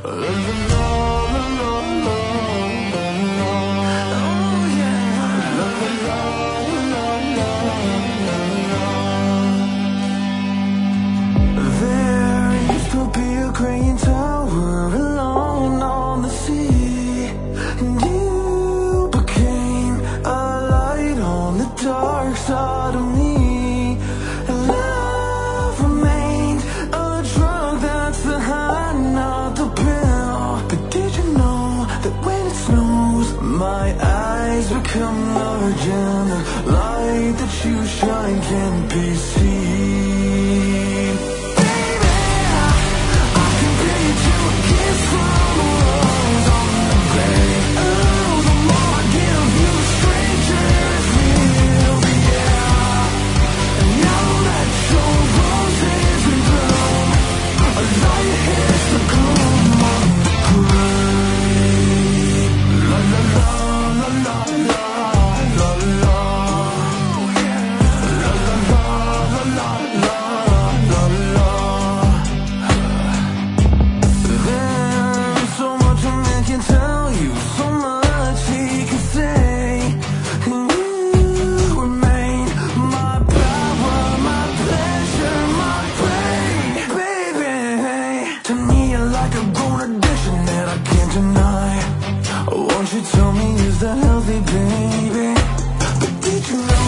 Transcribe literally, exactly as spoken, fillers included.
Become large and the light that you shine can't be seen. Baby, I can picture a kiss from a rose on the grave. Oh, the more I give you, the stranger it feels, yeah. And now that your rose is in bloom, a light hits the gloom on the grave. La la la la la la. Won't you tell me, is that healthy, baby? But did you know